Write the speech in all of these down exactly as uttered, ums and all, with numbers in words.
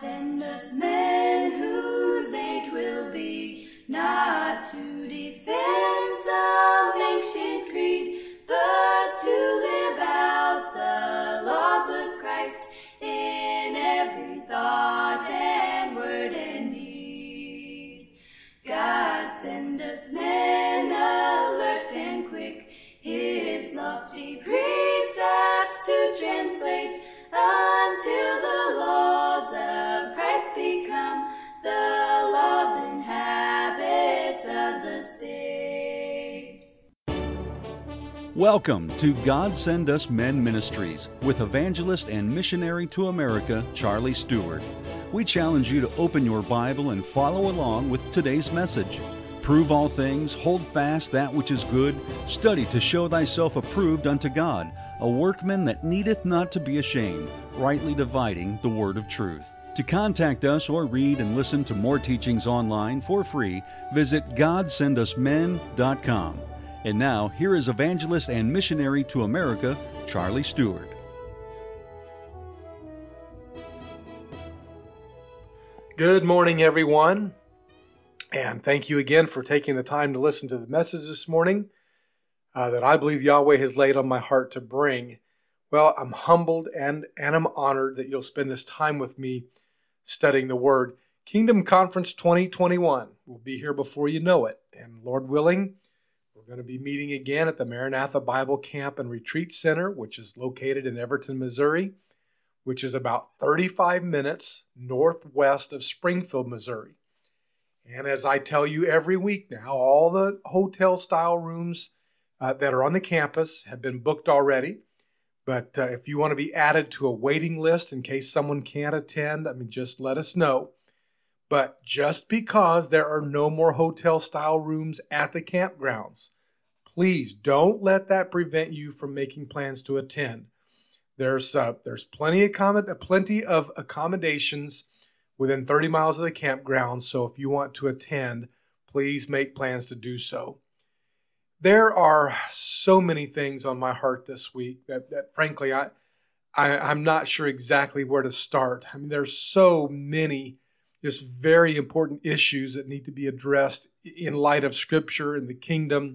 send us men whose age will be not to defend some ancient creed, but to live out the laws of Christ in every thought and word and deed. God send us men alert and quick, his lofty precepts to translate, until the laws of Christ become the laws and habits of the state. Welcome to God Send Us Men Ministries with evangelist and missionary to America, Charlie Stewart. We challenge you to open your Bible and follow along with today's message. Prove all things, hold fast that which is good, study to show thyself approved unto God, a workman that needeth not to be ashamed, rightly dividing the word of truth. To contact us or read and listen to more teachings online for free, visit god send us men dot com. And now, here is evangelist and missionary to America, Charlie Stewart. Good morning, everyone. And thank you again for taking the time to listen to the message this morning uh, that I believe Yahweh has laid on my heart to bring. Well, I'm humbled and, and I'm honored that you'll spend this time with me studying the Word. Kingdom Conference twenty twenty-one will be here before you know it. And Lord willing, we're going to be meeting again at the Maranatha Bible Camp and Retreat Center, which is located in Everton, Missouri, which is about thirty-five minutes northwest of Springfield, Missouri. And as I tell you every week now, all the hotel-style rooms uh, that are on the campus have been booked already. But uh, if you want to be added to a waiting list in case someone can't attend, I mean, just let us know. But just because there are no more hotel-style rooms at the campgrounds, please don't let that prevent you from making plans to attend. There's uh, there's plenty of, accommod- plenty of accommodations within thirty miles of the campground, so if you want to attend, please make plans to do so. There are so many things on my heart this week that, that frankly, I, I, I'm not sure exactly where to start. I mean, there's so many just very important issues that need to be addressed in light of Scripture and the kingdom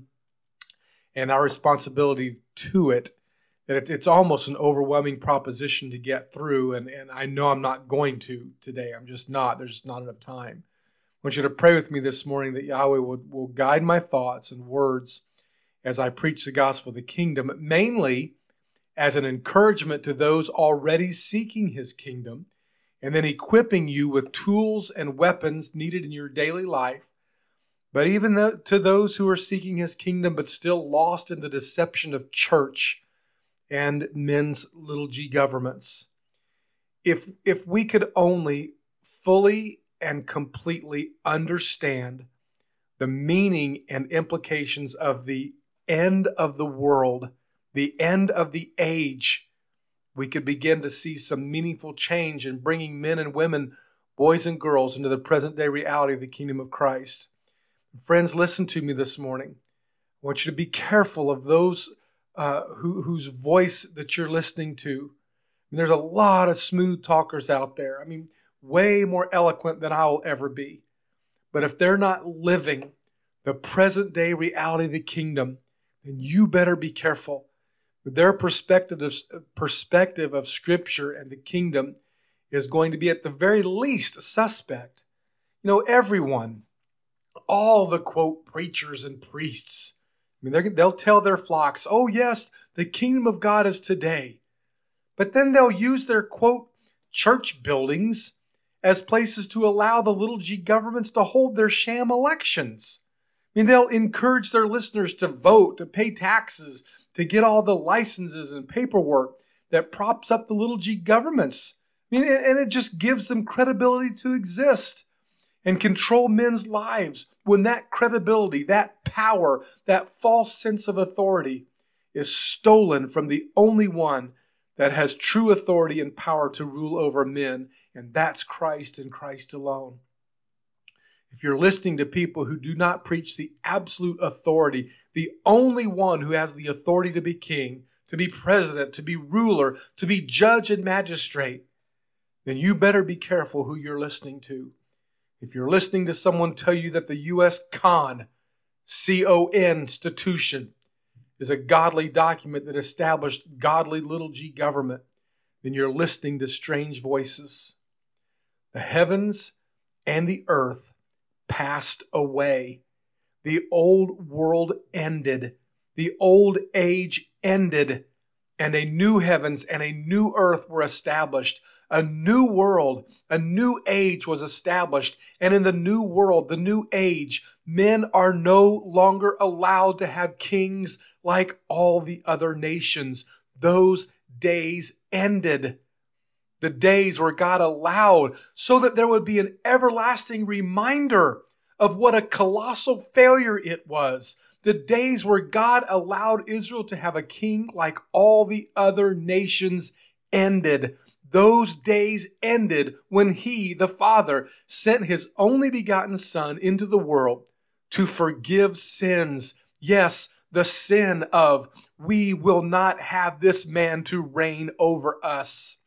and our responsibility to it, that it's almost an overwhelming proposition to get through, and, and I know I'm not going to today. I'm just not. There's just not enough time. I want you to pray with me this morning that Yahweh will, will guide my thoughts and words as I preach the gospel of the kingdom, mainly as an encouragement to those already seeking his kingdom, and then equipping you with tools and weapons needed in your daily life. But even the, to those who are seeking his kingdom but still lost in the deception of church and men's little g governments. If, if we could only fully and completely understand the meaning and implications of the end of the world, the end of the age, we could begin to see some meaningful change in bringing men and women, boys and girls, into the present day reality of the kingdom of Christ. Friends, listen to me this morning. I want you to be careful of those uh, who, whose voice that you're listening to. And there's a lot of smooth talkers out there. I mean, way more eloquent than I'll ever be. But if they're not living the present day reality of the kingdom, then you better be careful. Their perspective of, perspective of Scripture and the kingdom is going to be at the very least suspect. You know, everyone, all the, quote, preachers and priests, I mean, they'll tell their flocks, oh yes, the kingdom of God is today. But then they'll use their, quote, church buildings as places to allow the little g governments to hold their sham elections. I mean, they'll encourage their listeners to vote, to pay taxes, to get all the licenses and paperwork that props up the little g governments. I mean, and it just gives them credibility to exist and control men's lives when that credibility, that power, that false sense of authority is stolen from the only one that has true authority and power to rule over men, and that's Christ and Christ alone. If you're listening to people who do not preach the absolute authority, the only one who has the authority to be king, to be president, to be ruler, to be judge and magistrate, then you better be careful who you're listening to. If you're listening to someone tell you that the U S Con, C O N institution, is a godly document that established godly little g government, then you're listening to strange voices. The heavens and the earth passed away. The old world ended. The old age ended. And a new heavens and a new earth were established. A new world, a new age was established. And in the new world, the new age, men are no longer allowed to have kings like all the other nations. Those days ended. The days where God allowed so that there would be an everlasting reminder of what a colossal failure it was. The days where God allowed Israel to have a king like all the other nations ended. Those days ended when He, the Father, sent His only begotten Son into the world to forgive sins. Yes, the sin of we will not have this man to reign over us.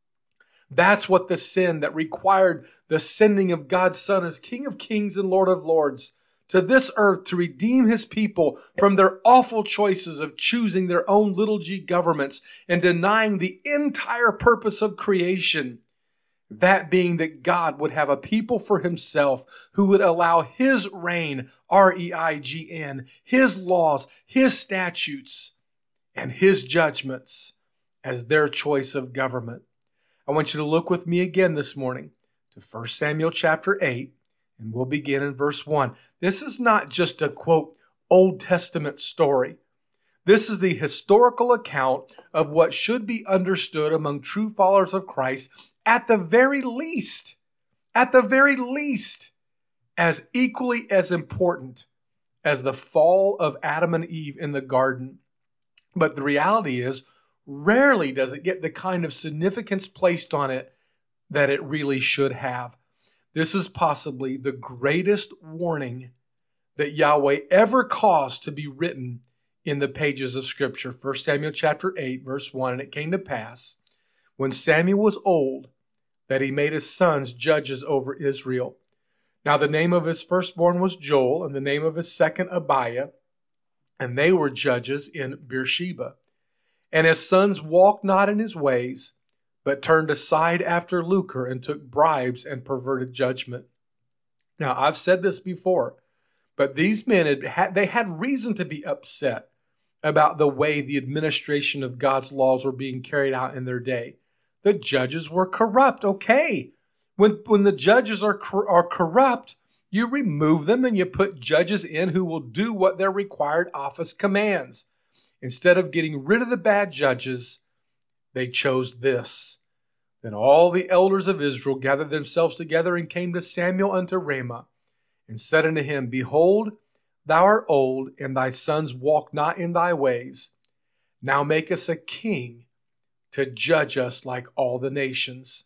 That's what the sin that required the sending of God's Son as King of Kings and Lord of Lords to this earth to redeem His people from their awful choices of choosing their own little g governments and denying the entire purpose of creation. That being that God would have a people for Himself who would allow His reign, R E I G N, His laws, His statutes, and His judgments as their choice of government. I want you to look with me again this morning to First Samuel chapter eight, and we'll begin in verse one. This is not just a, quote, Old Testament story. This is the historical account of what should be understood among true followers of Christ at the very least, at the very least, as equally as important as the fall of Adam and Eve in the garden. But the reality is, rarely does it get the kind of significance placed on it that it really should have. This is possibly the greatest warning that Yahweh ever caused to be written in the pages of Scripture. First Samuel chapter eight, verse one, and it came to pass, when Samuel was old, that he made his sons judges over Israel. Now the name of his firstborn was Joel, and the name of his second Abiah, and they were judges in Beersheba. And his sons walked not in his ways, but turned aside after lucre and took bribes and perverted judgment. Now, I've said this before, but these men, had, had they had reason to be upset about the way the administration of God's laws were being carried out in their day. The judges were corrupt, okay. When, when the judges are, are corrupt, you remove them and you put judges in who will do what their required office commands. Instead of getting rid of the bad judges, they chose this. Then all the elders of Israel gathered themselves together and came to Samuel unto Ramah, and said unto him, Behold, thou art old, and thy sons walk not in thy ways. Now make us a king to judge us like all the nations.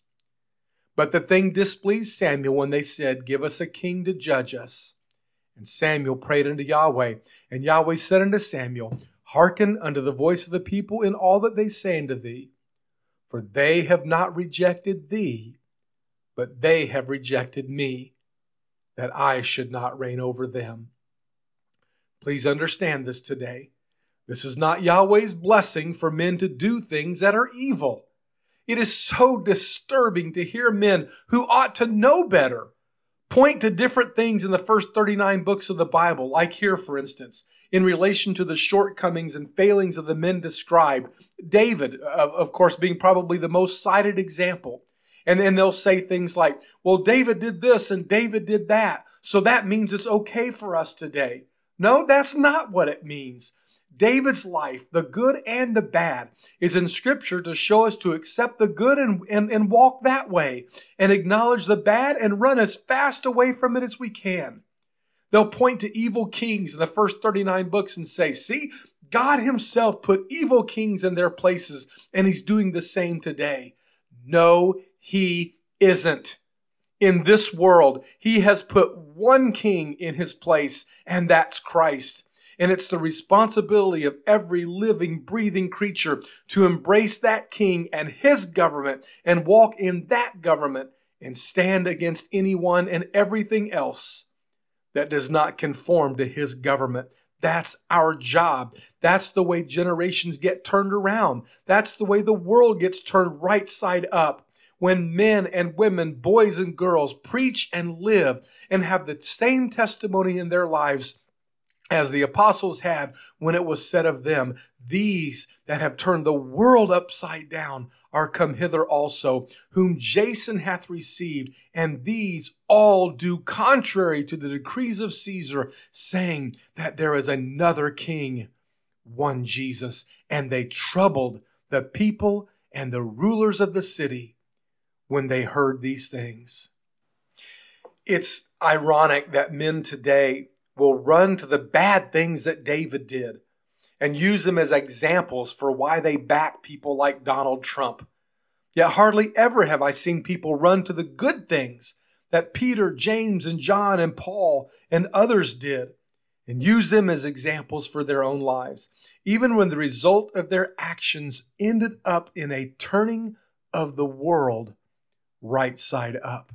But the thing displeased Samuel when they said, Give us a king to judge us. And Samuel prayed unto Yahweh, and Yahweh said unto Samuel, Hearken unto the voice of the people in all that they say unto thee. For they have not rejected thee, but they have rejected me, that I should not reign over them. Please understand this today. This is not Yahweh's blessing for men to do things that are evil. It is so disturbing to hear men who ought to know better point to different things in the first thirty-nine books of the Bible, like here, for instance, in relation to the shortcomings and failings of the men described. David, of course, being probably the most cited example. And then they'll say things like, well, David did this and David did that, so that means it's okay for us today. No, that's not what it means. David's life, the good and the bad, is in Scripture to show us to accept the good and, and, and walk that way, and acknowledge the bad and run as fast away from it as we can. They'll point to evil kings in the first thirty-nine books and say, see, God Himself put evil kings in their places, and He's doing the same today. No, He isn't. In this world, He has put one king in His place, and that's Christ. And it's the responsibility of every living, breathing creature to embrace that king and his government and walk in that government and stand against anyone and everything else that does not conform to his government. That's our job. That's the way generations get turned around. That's the way the world gets turned right side up. When men and women, boys and girls preach and live and have the same testimony in their lives as the apostles had when it was said of them, these that have turned the world upside down are come hither also, whom Jason hath received, and these all do contrary to the decrees of Caesar, saying that there is another king, one Jesus. And they troubled the people and the rulers of the city when they heard these things. It's ironic that men today will run to the bad things that David did and use them as examples for why they back people like Donald Trump. Yet hardly ever have I seen people run to the good things that Peter, James, and John, and Paul, and others did and use them as examples for their own lives, even when the result of their actions ended up in a turning of the world right side up.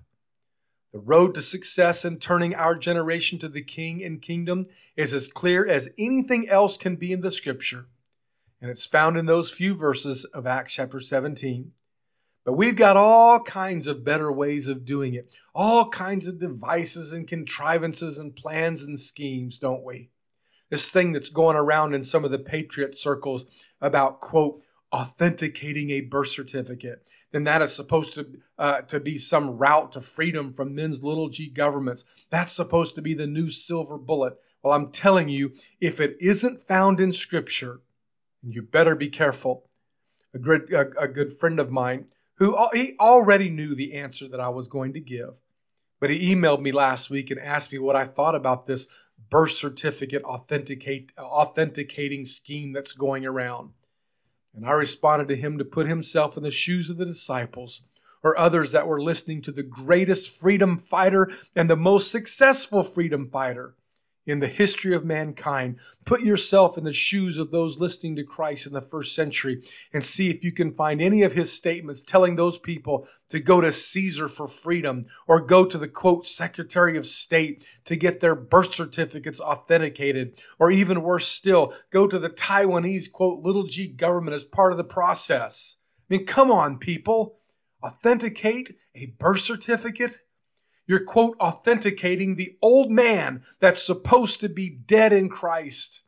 The road to success in turning our generation to the King and kingdom is as clear as anything else can be in the Scripture. And it's found in those few verses of Acts chapter seventeen. But we've got all kinds of better ways of doing it. All kinds of devices and contrivances and plans and schemes, don't we? This thing that's going around in some of the patriot circles about, quote, authenticating a birth certificate. Then that is supposed to uh, to be some route to freedom from men's little g governments. That's supposed to be the new silver bullet. Well, I'm telling you, if it isn't found in Scripture, you better be careful. A good, a, a good friend of mine, who he already knew the answer that I was going to give, but he emailed me last week and asked me what I thought about this birth certificate authenticate authenticating scheme that's going around. And I responded to him to put himself in the shoes of the disciples or others that were listening to the greatest freedom fighter and the most successful freedom fighter in the history of mankind. Put yourself in the shoes of those listening to Christ in the first century and see if you can find any of his statements telling those people to go to Caesar for freedom or go to the, quote, Secretary of State to get their birth certificates authenticated, or even worse still, go to the Taiwanese, quote, little g government as part of the process. I mean, come on, people. Authenticate a birth certificate? You're, quote, authenticating the old man that's supposed to be dead in Christ.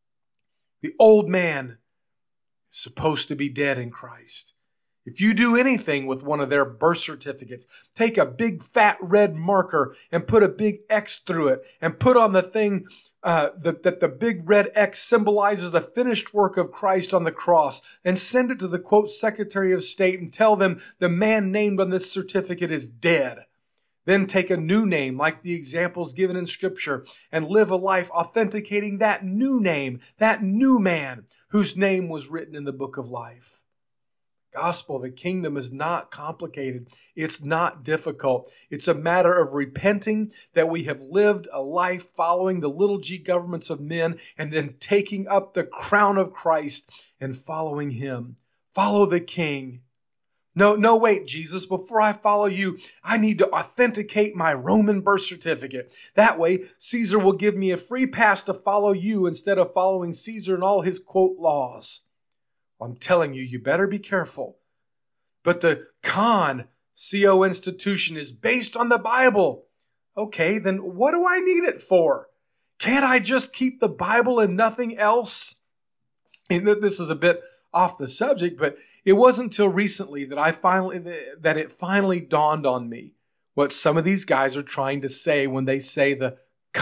The old man is supposed to be dead in Christ. If you do anything with one of their birth certificates, take a big fat red marker and put a big X through it and put on the thing uh, that, that the big red X symbolizes the finished work of Christ on the cross, and send it to the, quote, Secretary of State and tell them the man named on this certificate is dead. Then take a new name like the examples given in Scripture and live a life authenticating that new name, that new man whose name was written in the book of life. Gospel, the kingdom is not complicated. It's not difficult. It's a matter of repenting that we have lived a life following the little g governments of men and then taking up the crown of Christ and following him. Follow the King. No, no, wait, Jesus, before I follow you, I need to authenticate my Roman birth certificate. That way, Caesar will give me a free pass to follow you instead of following Caesar and all his, quote, laws. I'm telling you, you better be careful. But the Con, C O institution is based on the Bible. Okay, then what do I need it for? Can't I just keep the Bible and nothing else? And this is a bit off the subject, but it wasn't until recently that I finally that it finally dawned on me what some of these guys are trying to say when they say the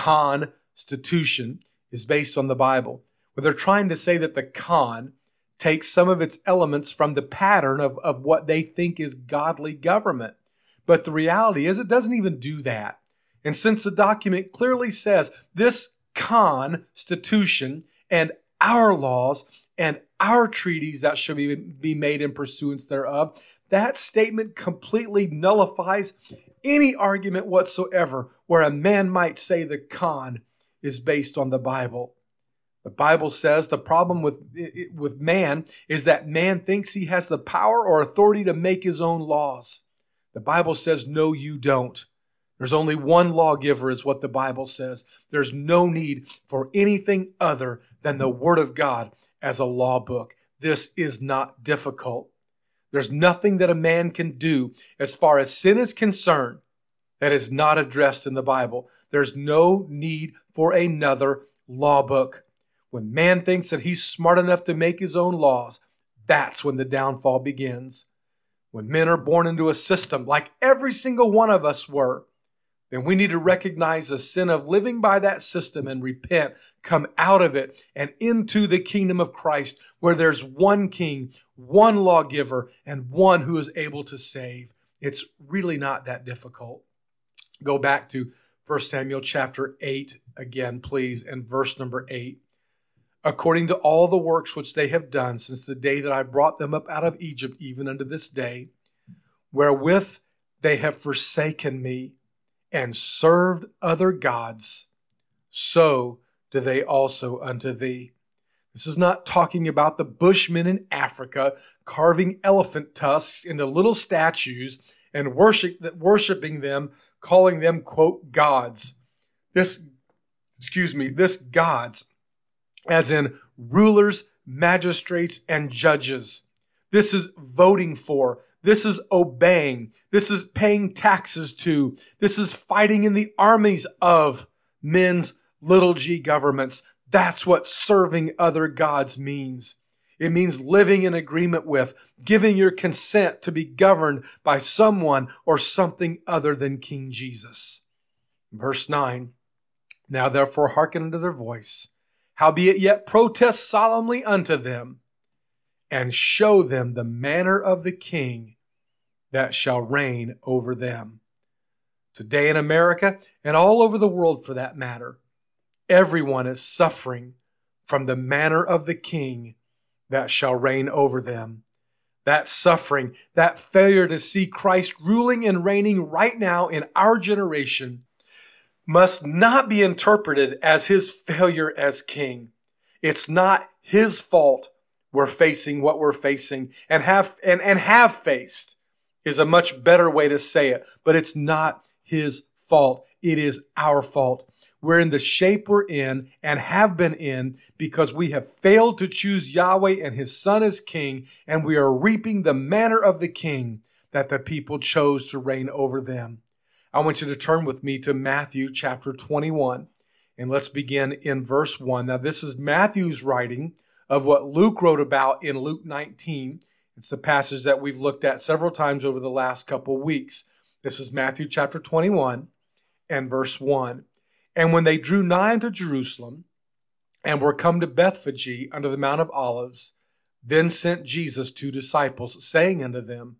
Constitution is based on the Bible. Well, they're trying to say that the Con takes some of its elements from the pattern of, of what they think is godly government. But the reality is it doesn't even do that. And since the document clearly says this Constitution and our laws and our treaties that should be, be made in pursuance thereof, that statement completely nullifies any argument whatsoever where a man might say the Con is based on the Bible. The Bible says the problem with, with man is that man thinks he has the power or authority to make his own laws. The Bible says, no, you don't. There's only one lawgiver is what the Bible says. There's no need for anything other than the Word of God as a law book. This is not difficult. There's nothing that a man can do as far as sin is concerned that is not addressed in the Bible. There's no need for another law book. When man thinks that he's smart enough to make his own laws, that's when the downfall begins. When men are born into a system like every single one of us were, then we need to recognize the sin of living by that system and repent, come out of it and into the kingdom of Christ, where there's one king, one lawgiver, and one who is able to save. It's really not that difficult. Go back to First Samuel chapter eight again, please, and verse number eight. According to all the works which they have done since the day that I brought them up out of Egypt, even unto this day, wherewith they have forsaken me, and served other gods, so do they also unto thee. This is not talking about the Bushmen in Africa carving elephant tusks into little statues and worship, worshiping them, calling them, quote, gods. This, excuse me, this gods, as in rulers, magistrates, and judges. This is voting for. This is obeying. This is paying taxes to. This is fighting in the armies of men's little g governments. That's what serving other gods means. It means living in agreement with, giving your consent to be governed by someone or something other than King Jesus. Verse nine, now therefore hearken unto their voice, howbeit yet protest solemnly unto them, and show them the manner of the king that shall reign over them. Today in America, and all over the world for that matter, everyone is suffering from the manner of the king that shall reign over them. That suffering, that failure to see Christ ruling and reigning right now in our generation must not be interpreted as his failure as king. It's not his fault we're facing what we're facing and have and, and have faced is a much better way to say it, but it's not his fault. It is our fault. We're in the shape we're in and have been in because we have failed to choose Yahweh and his son as king, and we are reaping the manner of the king that the people chose to reign over them. I want you to turn with me to Matthew chapter twenty-one, and let's begin in verse one. Now, this is Matthew's writing of what Luke wrote about in Luke nineteen. It's the passage that we've looked at several times over the last couple of weeks. This is Matthew chapter twenty-one and verse one. And when they drew nigh unto Jerusalem, and were come to Bethphage under the Mount of Olives, then sent Jesus two disciples, saying unto them,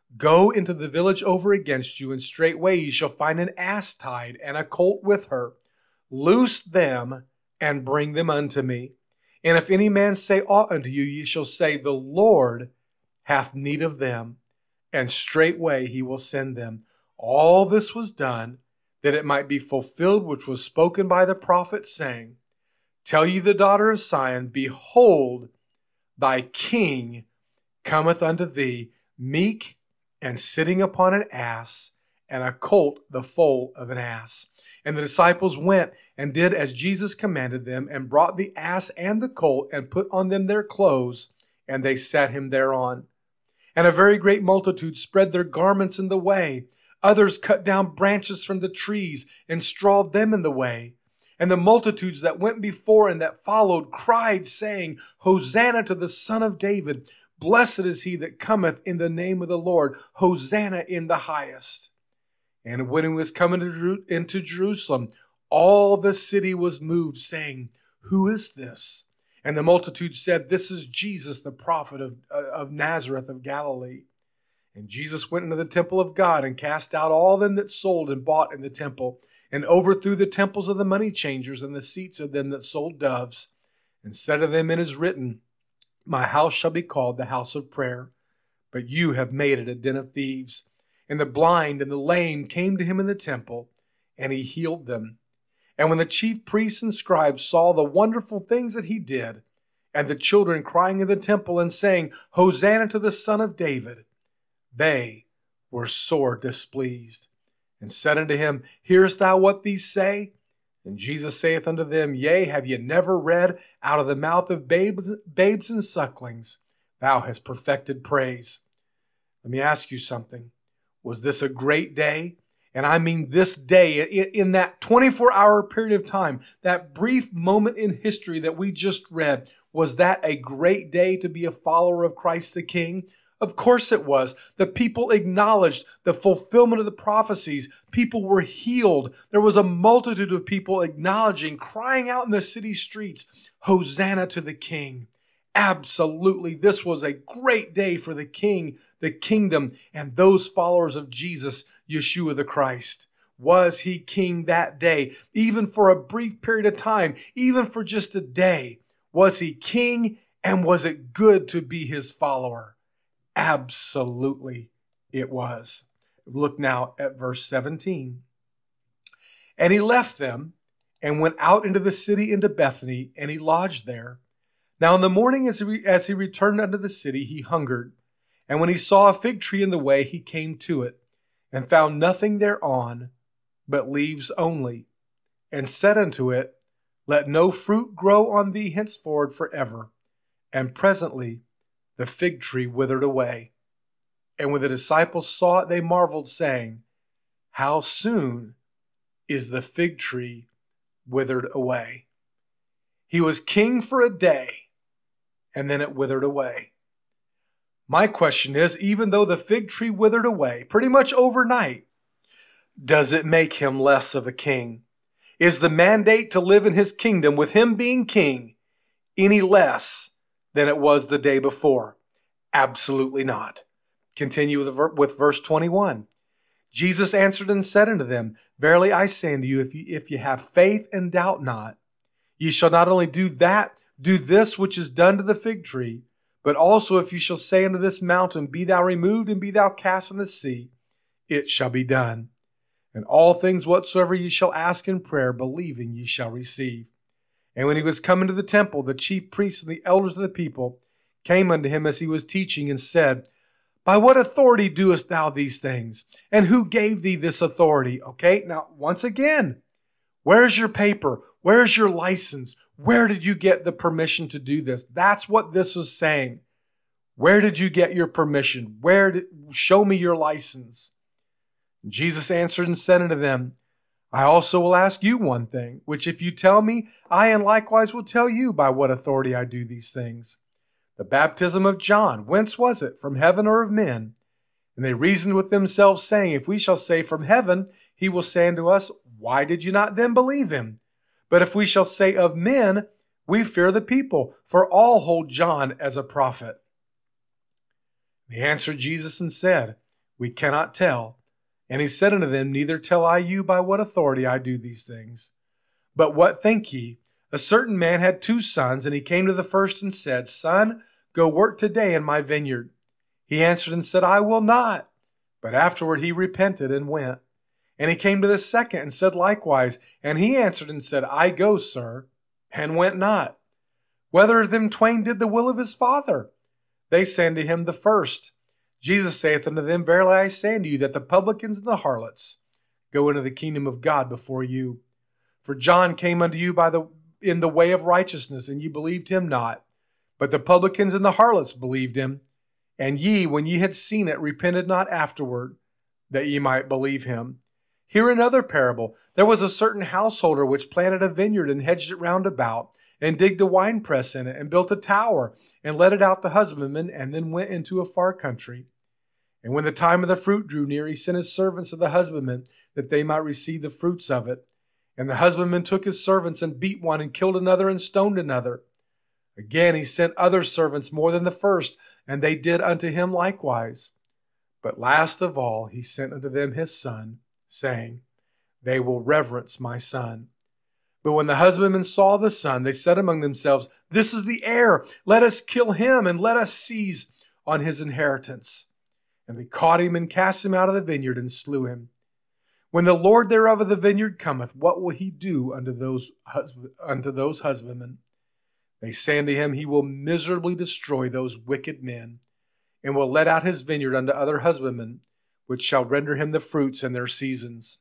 Go into the village over against you, and straightway ye shall find an ass tied, and a colt with her. Loose them, and bring them unto me. And if any man say aught unto you, ye shall say, The Lord hath need of them, and straightway he will send them. All this was done, that it might be fulfilled which was spoken by the prophet, saying, Tell ye the daughter of Sion, Behold, thy king cometh unto thee, meek and sitting upon an ass, and a colt the foal of an ass. And the disciples went and did as Jesus commanded them, and brought the ass and the colt, and put on them their clothes, and they sat him thereon. And a very great multitude spread their garments in the way. Others cut down branches from the trees and strawed them in the way. And the multitudes that went before and that followed cried, saying, Hosanna to the Son of David. Blessed is he that cometh in the name of the Lord. Hosanna in the highest. And when he was coming into Jerusalem, all the city was moved, saying, Who is this? And the multitude said, This is Jesus, the prophet of, of Nazareth of Galilee. And Jesus went into the temple of God, and cast out all them that sold and bought in the temple, and overthrew the temples of the money changers and the seats of them that sold doves, and said to them, It is written, My house shall be called the house of prayer, but you have made it a den of thieves. And the blind and the lame came to him in the temple, and he healed them. And when the chief priests and scribes saw the wonderful things that he did, and the children crying in the temple and saying, Hosanna to the Son of David, they were sore displeased, and said unto him, Hearest thou what these say? And Jesus saith unto them, Yea, have ye never read, Out of the mouth of babes, babes and sucklings, thou hast perfected praise. Let me ask you something. Was this a great day? And I mean this day, in that twenty-four hour period of time, that brief moment in history that we just read, was that a great day to be a follower of Christ the King? Of course it was. The people acknowledged the fulfillment of the prophecies. People were healed. There was a multitude of people acknowledging, crying out in the city streets, Hosanna to the King. Absolutely, this was a great day for the King, the kingdom, and those followers of Jesus, Yeshua the Christ. Was he king that day, even for a brief period of time, even for just a day? Was he king, and was it good to be his follower? Absolutely, it was. Look now at verse seventeen. And he left them and went out into the city into Bethany, and he lodged there. Now in the morning as he, as he returned unto the city, he hungered. And when he saw a fig tree in the way, he came to it, and found nothing thereon but leaves only, and said unto it, Let no fruit grow on thee henceforward forever. And presently the fig tree withered away. And when the disciples saw it, they marveled, saying, How soon is the fig tree withered away? He was king for a day, and then it withered away. My question is, even though the fig tree withered away pretty much overnight, does it make him less of a king? Is the mandate to live in his kingdom with him being king any less than it was the day before? Absolutely not. Continue with, with verse twenty-one. Jesus answered and said unto them, Verily I say unto you, if you, if you have faith and doubt not, ye shall not only do that, do this which is done to the fig tree, but also if you shall say unto this mountain, Be thou removed and be thou cast in the sea, it shall be done. And all things whatsoever ye shall ask in prayer, believing ye shall receive. And when he was come into the temple, the chief priests and the elders of the people came unto him as he was teaching, and said, By what authority doest thou these things? And who gave thee this authority? Okay, now once again, where's your paper? Where's your license? Where did you get the permission to do this? That's what this is saying. Where did you get your permission? Where did, show me your license. And Jesus answered and said unto them, I also will ask you one thing, which if you tell me, I and likewise will tell you by what authority I do these things. The baptism of John, whence was it, from heaven or of men? And they reasoned with themselves, saying, If we shall say from heaven, he will say unto us, Why did you not then believe him? But if we shall say of men, we fear the people, for all hold John as a prophet. They answered Jesus and said, We cannot tell. And he said unto them, Neither tell I you by what authority I do these things. But what think ye? A certain man had two sons, and he came to the first and said, Son, go work today in my vineyard. He answered and said, I will not. But afterward he repented and went. And he came to the second and said likewise. And he answered and said, I go, sir, and went not. Whether of them twain did the will of his father? They say unto him, the first. Jesus saith unto them, Verily I say unto you, that the publicans and the harlots go into the kingdom of God before you. For John came unto you by the in the way of righteousness, and ye believed him not. But the publicans and the harlots believed him. And ye, when ye had seen it, repented not afterward, that ye might believe him. Hear another parable. There was a certain householder which planted a vineyard and hedged it round about, and digged a winepress in it, and built a tower, and let it out to husbandmen, and then went into a far country. And when the time of the fruit drew near, he sent his servants to the husbandmen, that they might receive the fruits of it. And the husbandman took his servants, and beat one, and killed another, and stoned another. Again he sent other servants more than the first, and they did unto him likewise. But last of all he sent unto them his son, saying, They will reverence my son. But when the husbandmen saw the son, they said among themselves, This is the heir. Let us kill him, and let us seize on his inheritance. And they caught him, and cast him out of the vineyard, and slew him. When the Lord thereof of the vineyard cometh, what will he do unto those, husband, unto those husbandmen? They say unto him, he will miserably destroy those wicked men, and will let out his vineyard unto other husbandmen, which shall render him the fruits in their seasons.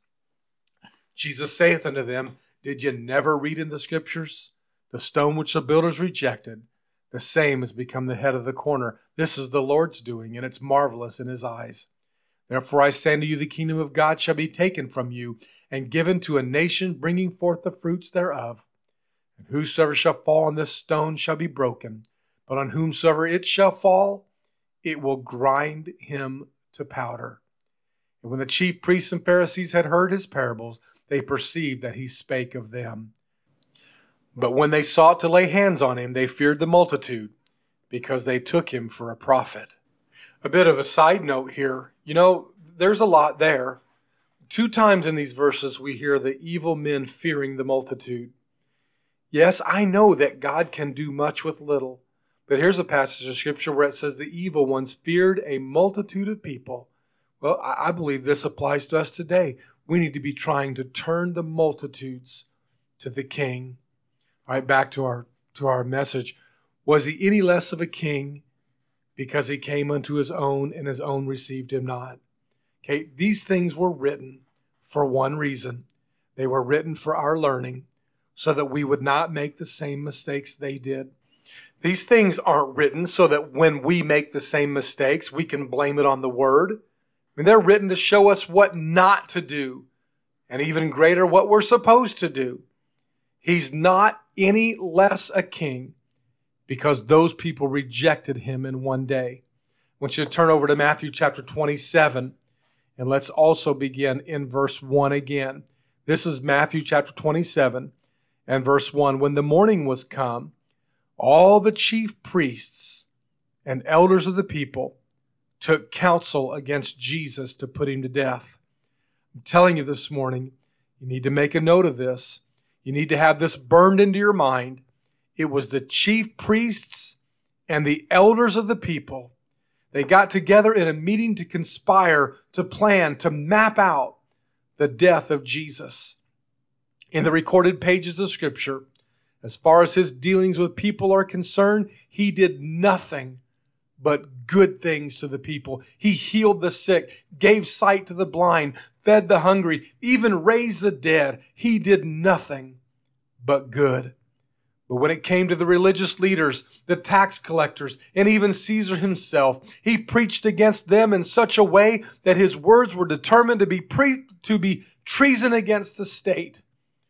Jesus saith unto them, did ye never read in the Scriptures? The stone which the builders rejected, the same has become the head of the corner. This is the Lord's doing, and it's marvelous in his eyes. Therefore I say unto you, the kingdom of God shall be taken from you, and given to a nation bringing forth the fruits thereof. And whosoever shall fall on this stone shall be broken, but on whomsoever it shall fall, it will grind him to powder. And when the chief priests and Pharisees had heard his parables, they perceived that he spake of them. But when they sought to lay hands on him, they feared the multitude, because they took him for a prophet. A bit of a side note here. You know, there's a lot there. Two times in these verses we hear the evil men fearing the multitude. Yes, I know that God can do much with little. But here's a passage of Scripture where it says the evil ones feared a multitude of people. Well, I believe this applies to us today. We need to be trying to turn the multitudes to the King. All right, back to our, to our message. Was he any less of a king because he came unto his own and his own received him not? Okay, these things were written for one reason. They were written for our learning so that we would not make the same mistakes they did. These things aren't written so that when we make the same mistakes, we can blame it on the Word. I mean, they're written to show us what not to do, and even greater, what we're supposed to do. He's not any less a king because those people rejected him in one day. I want you to turn over to Matthew chapter twenty-seven, and let's also begin in verse one again. This is Matthew chapter twenty-seven and verse one. When the morning was come, all the chief priests and elders of the people took counsel against Jesus to put him to death. I'm telling you this morning, you need to make a note of this. You need to have this burned into your mind. It was the chief priests and the elders of the people. They got together in a meeting to conspire, to plan, to map out the death of Jesus. In the recorded pages of Scripture, as far as his dealings with people are concerned, he did nothing but good things to the people. He healed the sick, gave sight to the blind, fed the hungry, even raised the dead. He did nothing but good. But when it came to the religious leaders, the tax collectors, and even Caesar himself, he preached against them in such a way that his words were determined to be pre- to be treason against the state.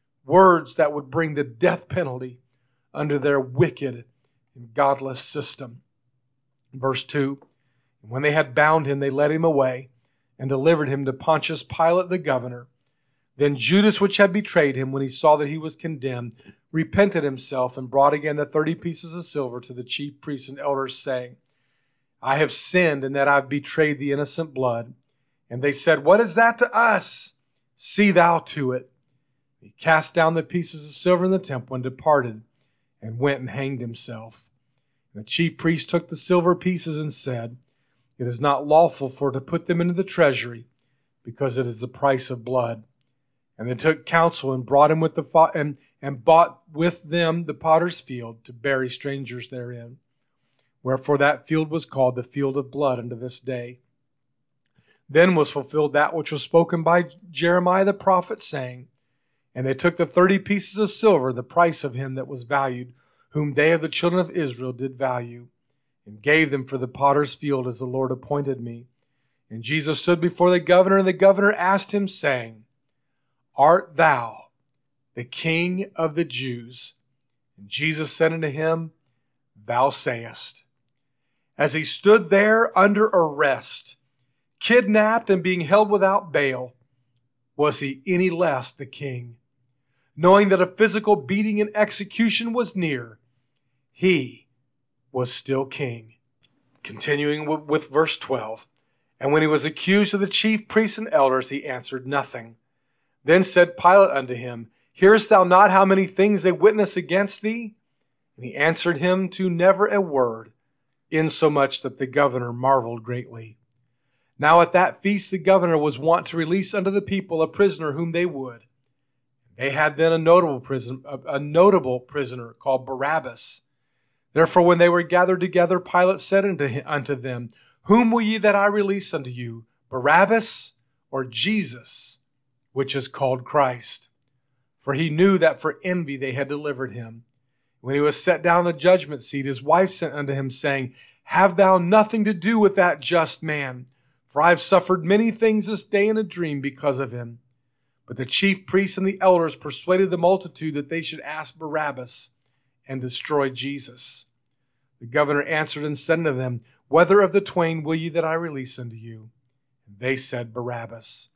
Words that would bring the death penalty under their wicked and godless system. Verse two, when they had bound him, they led him away and delivered him to Pontius Pilate the governor. Then Judas, which had betrayed him, when he saw that he was condemned, repented himself and brought again the thirty pieces of silver to the chief priests and elders, saying, I have sinned in that I have betrayed the innocent blood. And they said, what is that to us? See thou to it. He cast down the pieces of silver in the temple and departed and went and hanged himself. And the chief priest took the silver pieces and said, it is not lawful for to put them into the treasury, because it is the price of blood. And they took counsel and brought him with the fo- and, and bought with them the potter's field to bury strangers therein. Wherefore that field was called the field of blood unto this day. Then was fulfilled that which was spoken by Jeremiah the prophet, saying, and they took the thirty pieces of silver, the price of him that was valued, whom they of the children of Israel did value, and gave them for the potter's field as the Lord appointed me. And Jesus stood before the governor, and the governor asked him, saying, art thou the King of the Jews? And Jesus said unto him, thou sayest. As he stood there under arrest, kidnapped and being held without bail, was he any less the king? Knowing that a physical beating and execution was near, he was still king. Continuing with verse twelve, and when he was accused of the chief priests and elders, he answered nothing. Then said Pilate unto him, hearest thou not how many things they witness against thee? And he answered him to never a word, insomuch that the governor marveled greatly. Now at that feast the governor was wont to release unto the people a prisoner whom they would. They had then a notable prison, a notable prisoner called Barabbas. Therefore, when they were gathered together, Pilate said unto, unto them, Whom will ye that I release unto you, Barabbas or Jesus, which is called Christ? For he knew that for envy they had delivered him. When he was set down on the judgment seat, his wife sent unto him, saying, Have thou nothing to do with that just man, for I have suffered many things this day in a dream because of him. But the chief priests and the elders persuaded the multitude that they should ask Barabbas and destroy Jesus. The governor answered and said unto them, Whether of the twain will ye that I release unto you? And they said, Barabbas.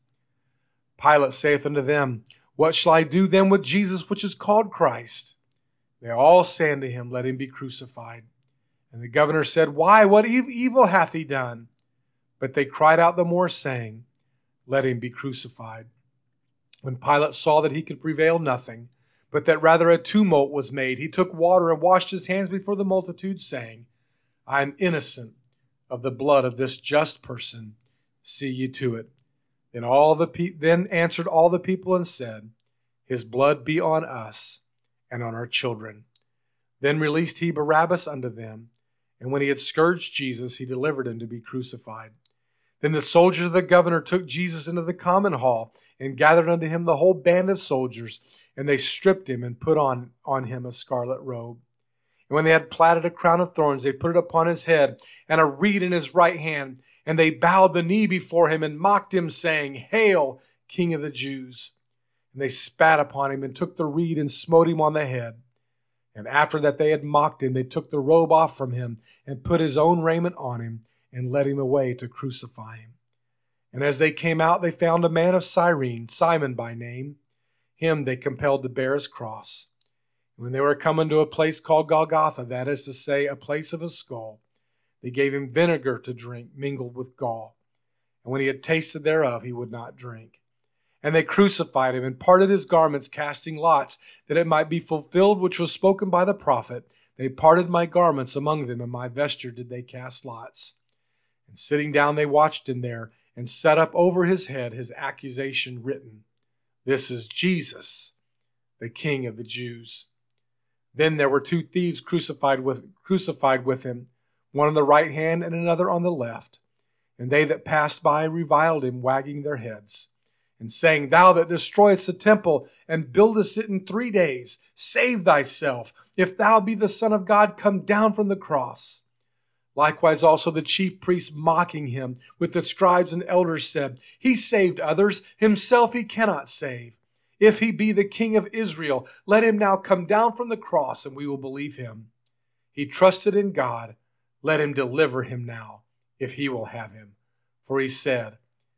Pilate saith unto them, What shall I do then with Jesus which is called Christ? They all say unto him, Let him be crucified. And the governor said, Why, what evil hath he done? But they cried out the more, saying, Let him be crucified. When Pilate saw that he could prevail nothing, but that rather a tumult was made, he took water and washed his hands before the multitude, saying, I am innocent of the blood of this just person. See ye to it. Then all the pe- then answered all the people and said, His blood be on us and on our children. Then released he Barabbas unto them, and when he had scourged Jesus, he delivered him to be crucified. Then the soldiers of the governor took Jesus into the common hall, and gathered unto him the whole band of soldiers, and they stripped him and put on, on him a scarlet robe. And when they had platted a crown of thorns, they put it upon his head, and a reed in his right hand. And they bowed the knee before him and mocked him, saying, Hail, King of the Jews! And they spat upon him and took the reed and smote him on the head. And after that they had mocked him, they took the robe off from him and put his own raiment on him and led him away to crucify him. And as they came out, they found a man of Cyrene, Simon by name. Him they compelled to bear his cross. And when they were come unto a place called Golgotha, that is to say, a place of a skull, they gave him vinegar to drink mingled with gall. And when he had tasted thereof, he would not drink. And they crucified him and parted his garments, casting lots, that it might be fulfilled which was spoken by the prophet. They parted my garments among them, and my vesture did they cast lots. And sitting down they watched him there, and set up over his head his accusation written, This is Jesus, the King of the Jews. Then there were two thieves crucified with, crucified with him, one on the right hand and another on the left. And they that passed by reviled him, wagging their heads, and saying, Thou that destroyest the temple and buildest it in three days, save thyself. If thou be the Son of God, come down from the cross. Likewise also the chief priests, mocking him with the scribes and elders, said, He saved others, himself he cannot save. If he be the King of Israel, let him now come down from the cross, and we will believe him. He trusted in God. Let him deliver him now, if he will have him. For he said,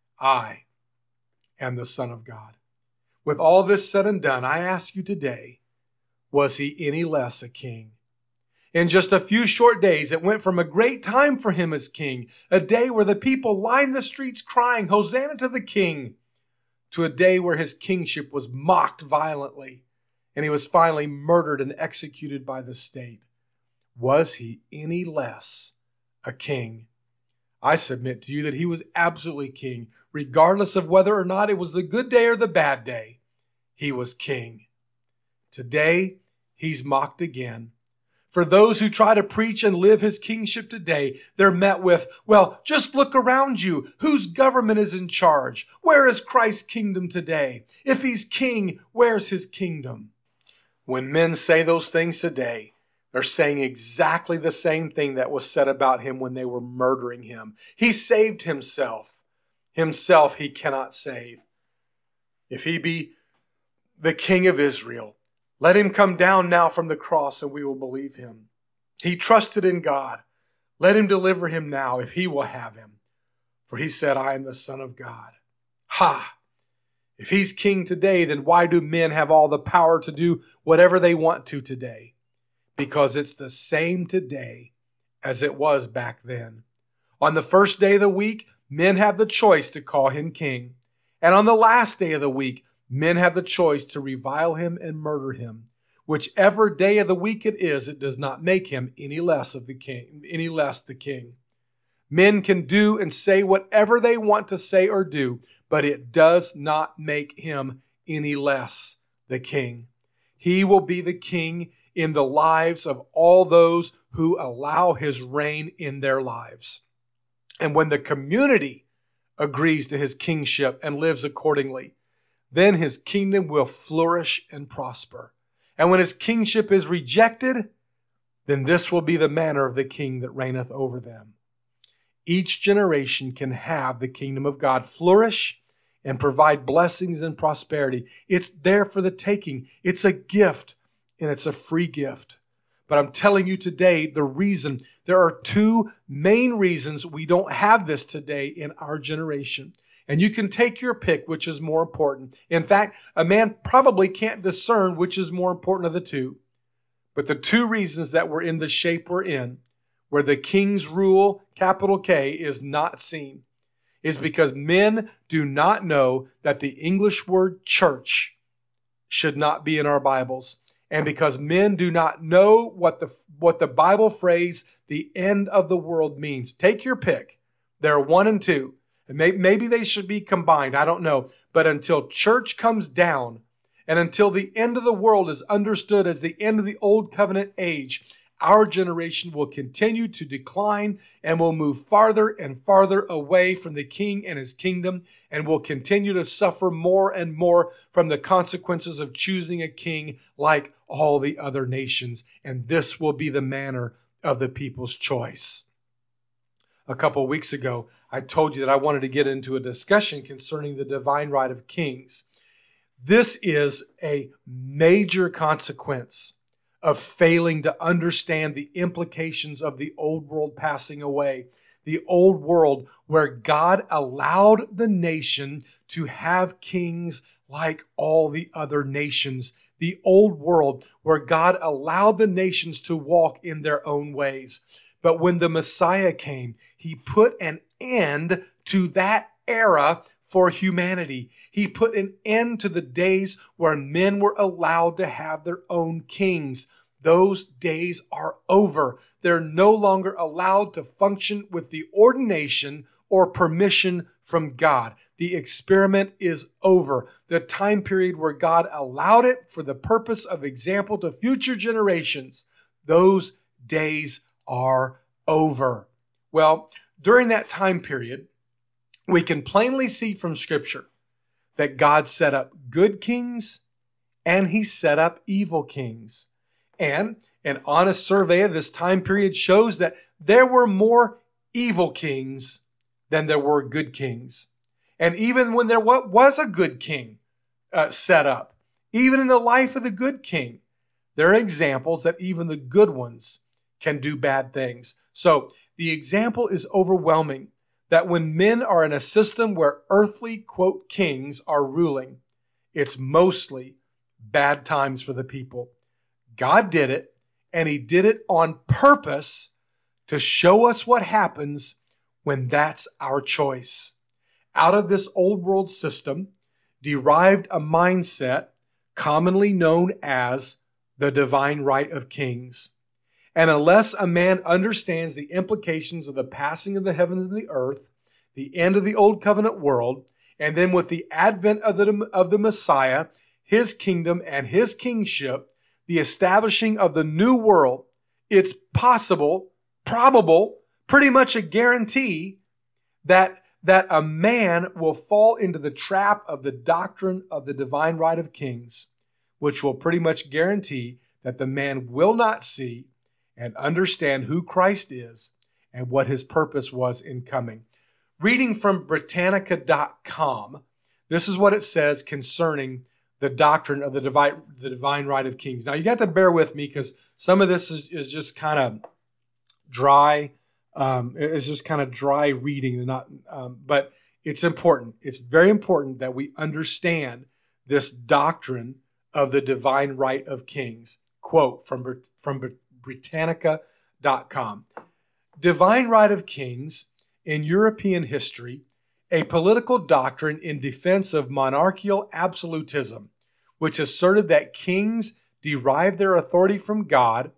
I am the Son of God. With all this said and done, I ask you today, was he any less a king? In just a few short days, it went from a great time for him as king, a day where the people lined the streets crying, Hosanna to the King, to a day where his kingship was mocked violently, and he was finally murdered and executed by the state. Was he any less a king? I submit to you that he was absolutely king, regardless of whether or not it was the good day or the bad day. He was king. Today, he's mocked again. For those who try to preach and live his kingship today, they're met with, well, just look around you. Whose government is in charge? Where is Christ's kingdom today? If he's king, where's his kingdom? When men say those things today, they're saying exactly the same thing that was said about him when they were murdering him. He saved himself. Himself he cannot save. If he be the King of Israel, let him come down now from the cross and we will believe him. He trusted in God. Let him deliver him now if he will have him. For he said, I am the Son of God. Ha! If he's king today, then why do men have all the power to do whatever they want to today? Because it's the same today as it was back then. On the first day of the week, men have the choice to call him king. And on the last day of the week, men have the choice to revile him and murder him. Whichever day of the week it is, it does not make him any less of the king, any less the king. Men can do and say whatever they want to say or do, but it does not make him any less the king. He will be the king in the lives of all those who allow his reign in their lives. And when the community agrees to his kingship and lives accordingly, then his kingdom will flourish and prosper. And when his kingship is rejected, then this will be the manner of the king that reigneth over them. Each generation can have the kingdom of God flourish and provide blessings and prosperity. It's there for the taking. It's a gift, and it's a free gift. But I'm telling you today, the reason, there are two main reasons we don't have this today in our generation. And you can take your pick, which is more important. In fact, a man probably can't discern which is more important of the two. But the two reasons that we're in the shape we're in, where the king's rule, capital K, is not seen, is because men do not know that the English word church should not be in our Bibles. And because men do not know what the, what the Bible phrase, the end of the world, means. Take your pick. There are one and two. And may, maybe they should be combined. I don't know. But until church comes down, and until the end of the world is understood as the end of the old covenant age, our generation will continue to decline and will move farther and farther away from the king and his kingdom, and will continue to suffer more and more from the consequences of choosing a king like all the other nations. And this will be the manner of the people's choice. A couple of weeks ago, I told you that I wanted to get into a discussion concerning the divine right of kings. This is a major consequence of failing to understand the implications of the old world passing away. The old world where God allowed the nation to have kings like all the other nations. The old world where God allowed the nations to walk in their own ways. But when the Messiah came, he put an end to that era for humanity. He put an end to the days where men were allowed to have their own kings. Those days are over. They're no longer allowed to function with the ordination or permission from God. The experiment is over. The time period where God allowed it for the purpose of example to future generations, those days are over. Well, during that time period, we can plainly see from Scripture that God set up good kings and he set up evil kings. And an honest survey of this time period shows that there were more evil kings than there were good kings. And even when there was a good king uh, set up, even in the life of the good king, there are examples that even the good ones can do bad things. So the example is overwhelming that when men are in a system where earthly, quote, kings are ruling, it's mostly bad times for the people. God did it, and he did it on purpose to show us what happens when that's our choice. Out of this old world system derived a mindset commonly known as the divine right of kings. And unless a man understands the implications of the passing of the heavens and the earth, the end of the old covenant world, and then with the advent of the, of the Messiah, his kingdom and his kingship, the establishing of the new world, it's possible, probable, pretty much a guarantee that, that a man will fall into the trap of the doctrine of the divine right of kings, which will pretty much guarantee that the man will not see and understand who Christ is and what his purpose was in coming. Reading from Britannica dot com, this is what it says concerning the doctrine of the divine, the divine right of kings. Now, you got to bear with me because some of this is, is just kind of dry. Um, it's just kind of dry reading, not, um, but it's important. It's very important that we understand this doctrine of the divine right of kings. Quote from, from Britannica dot com. Divine right of kings in European history, a political doctrine in defense of monarchical absolutism, which asserted that kings derive their authority from God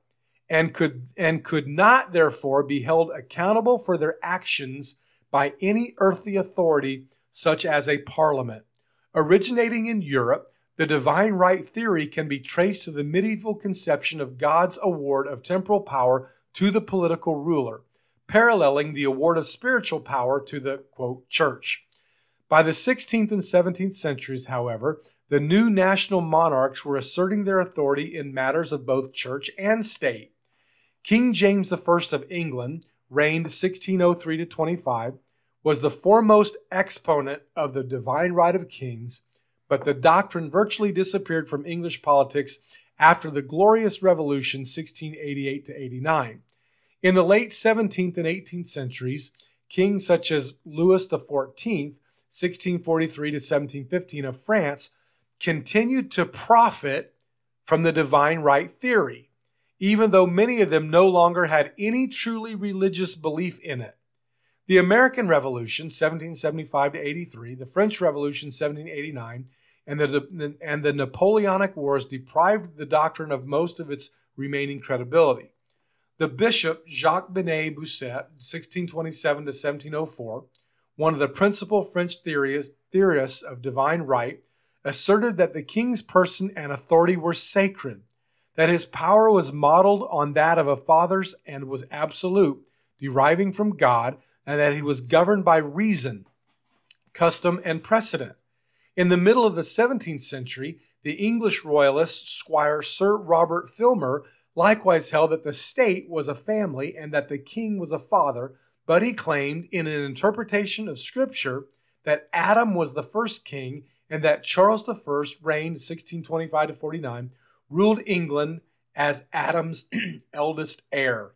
and could, and could not therefore be held accountable for their actions by any earthly authority such as a parliament. Originating in Europe, the divine right theory can be traced to the medieval conception of God's award of temporal power to the political ruler, paralleling the award of spiritual power to the, quote, church. By the sixteenth and seventeenth centuries, however, the new national monarchs were asserting their authority in matters of both church and state. King James the First of England, reigned sixteen oh three to twenty-five, was the foremost exponent of the divine right of kings, but the doctrine virtually disappeared from English politics after the Glorious Revolution sixteen eighty-eight to eighty-nine. In the late seventeenth and eighteenth centuries, kings such as Louis the Fourteenth, sixteen forty-three to seventeen fifteen of France, continued to profit from the divine right theory, even though many of them no longer had any truly religious belief in it. The American Revolution, seventeen seventy-five to eighty-three, the French Revolution, seventeen eighty-nine, and the, and the Napoleonic Wars deprived the doctrine of most of its remaining credibility. The bishop Jacques Benet Bousset, sixteen twenty-seven to seventeen oh four, one of the principal French theorists of divine right, asserted that the king's person and authority were sacred, that his power was modeled on that of a father's and was absolute, deriving from God, and that he was governed by reason, custom, and precedent. In the middle of the seventeenth century, the English royalist Squire Sir Robert Filmer likewise held that the state was a family and that the king was a father, but he claimed in an interpretation of Scripture that Adam was the first king and that Charles the First, reigned sixteen twenty-five to forty-nine, ruled England as Adam's eldest heir.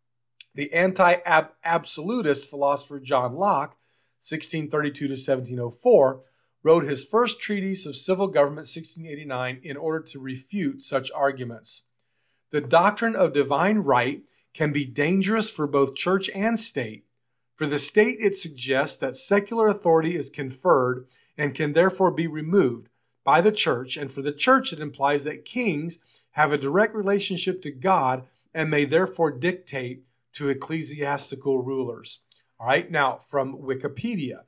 The anti-absolutist philosopher John Locke, sixteen thirty-two to seventeen oh four, wrote his first treatise of civil government, sixteen eighty-nine, in order to refute such arguments. The doctrine of divine right can be dangerous for both church and state. For the state, it suggests that secular authority is conferred and can therefore be removed by the church, and for the church, it implies that kings have a direct relationship to God and may therefore dictate to ecclesiastical rulers. All right, now from Wikipedia.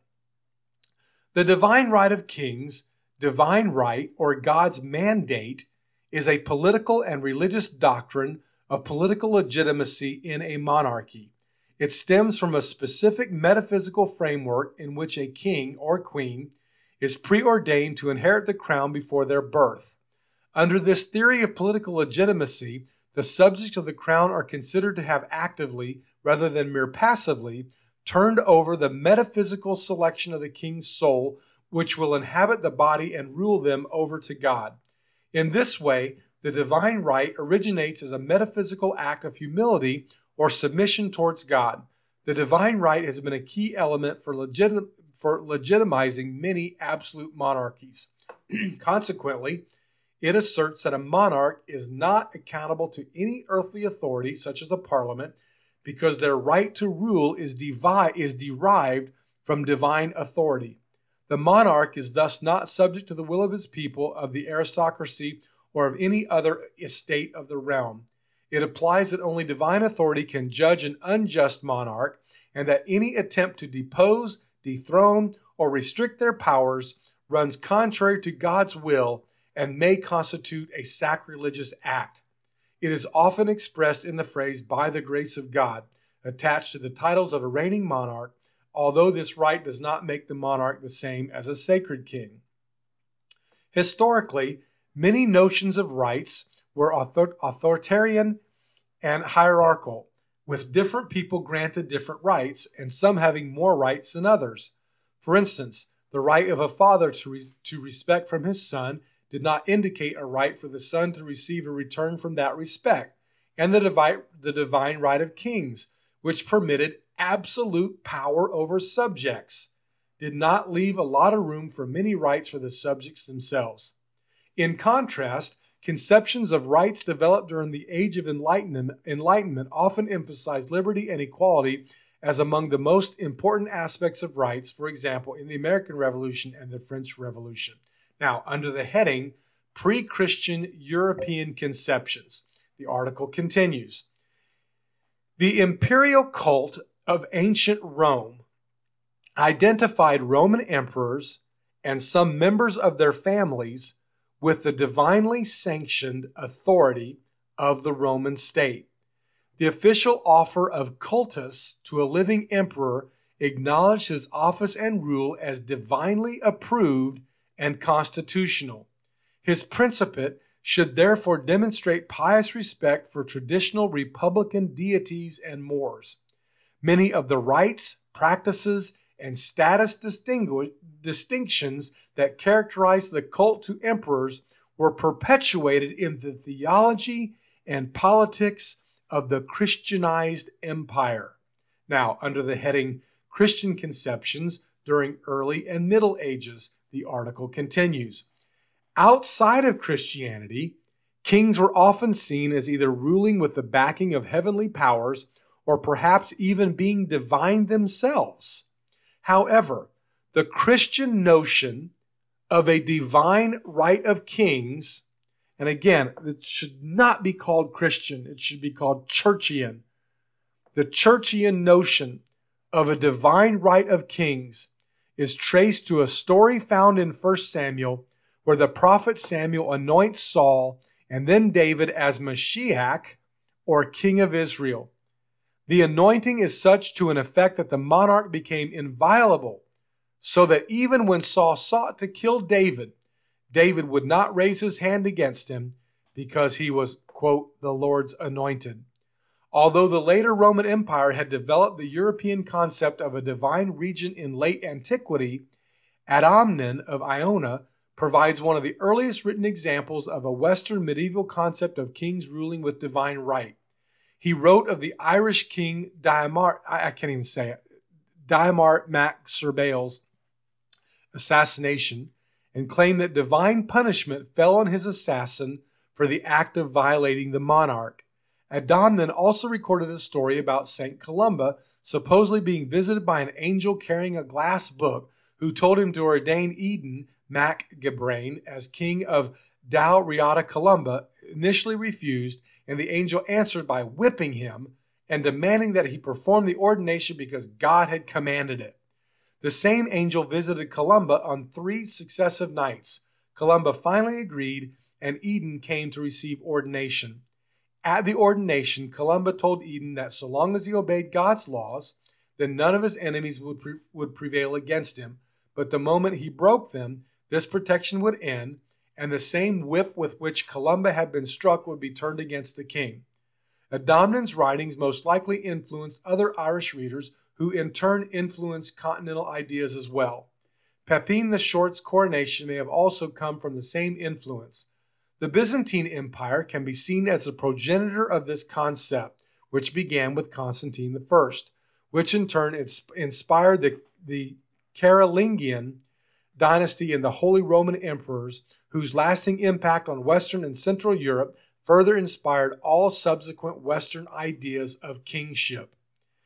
The divine right of kings, divine right, or God's mandate, is a political and religious doctrine of political legitimacy in a monarchy. It stems from a specific metaphysical framework in which a king or queen is preordained to inherit the crown before their birth. Under this theory of political legitimacy, the subjects of the crown are considered to have actively, rather than mere passively, turned over the metaphysical selection of the king's soul, which will inhabit the body and rule them, over to God. In this way, the divine right originates as a metaphysical act of humility or submission towards God. The divine right has been a key element for, legit- for legitimizing many absolute monarchies. Consequently, it asserts that a monarch is not accountable to any earthly authority, such as a parliament, because their right to rule is, devi- is derived from divine authority. The monarch is thus not subject to the will of his people, of the aristocracy, or of any other estate of the realm. It applies that only divine authority can judge an unjust monarch, and that any attempt to depose, dethrone, or restrict their powers runs contrary to God's will and may constitute a sacrilegious act. It is often expressed in the phrase, by the grace of God, attached to the titles of a reigning monarch, although this right does not make the monarch the same as a sacred king. Historically, many notions of rights were author- authoritarian and hierarchical, with different people granted different rights, and some having more rights than others. For instance, the right of a father to, re- to respect from his son did not indicate a right for the son to receive a return from that respect, and the, divi- the divine right of kings, which permitted absolute power over subjects, did not leave a lot of room for many rights for the subjects themselves. In contrast, conceptions of rights developed during the Age of Enlightenment, Enlightenment often emphasized liberty and equality as among the most important aspects of rights, for example, in the American Revolution and the French Revolution. Now, under the heading, Pre-Christian European Conceptions, the article continues. The imperial cult of ancient Rome identified Roman emperors and some members of their families with the divinely sanctioned authority of the Roman state. The official offer of cultus to a living emperor acknowledged his office and rule as divinely approved and constitutional. His principate should therefore demonstrate pious respect for traditional republican deities and mores. Many of the rites, practices, and status distinctions that characterized the cult to emperors were perpetuated in the theology and politics of the Christianized empire. Now, under the heading Christian Conceptions during Early and Middle Ages, the article continues. Outside of Christianity, kings were often seen as either ruling with the backing of heavenly powers or perhaps even being divine themselves. However, the Christian notion of a divine right of kings, and again, it should not be called Christian, it should be called Churchian. The Churchian notion of a divine right of kings is traced to a story found in First Samuel where the prophet Samuel anoints Saul and then David as Mashiach, or King of Israel. The anointing is such to an effect that the monarch became inviolable, so that even when Saul sought to kill David, David would not raise his hand against him because he was, quote, the Lord's anointed. Although the later Roman Empire had developed the European concept of a divine regent in late antiquity, Adamnan of Iona provides one of the earliest written examples of a Western medieval concept of kings ruling with divine right. He wrote of the Irish king Diarmait, I can't even say it, Diarmait Mac Surbail's assassination, and claimed that divine punishment fell on his assassin for the act of violating the monarch. Adamnan also recorded a story about Saint Columba supposedly being visited by an angel carrying a glass book who told him to ordain Eden Mac Gebrain as king of Dal Riata Columba, initially refused, and the angel answered by whipping him and demanding that he perform the ordination because God had commanded it. The same angel visited Columba on three successive nights. Columba finally agreed, and Eden came to receive ordination. At the ordination, Columba told Eden that so long as he obeyed God's laws, then none of his enemies would, pre- would prevail against him. But the moment he broke them, this protection would end, and the same whip with which Columba had been struck would be turned against the king. Adamnan's writings most likely influenced other Irish readers, who in turn influenced continental ideas as well. Pepin the Short's coronation may have also come from the same influence. The Byzantine Empire can be seen as the progenitor of this concept, which began with Constantine the First, which in turn inspired the, the Carolingian dynasty and the Holy Roman Emperors, whose lasting impact on Western and Central Europe further inspired all subsequent Western ideas of kingship.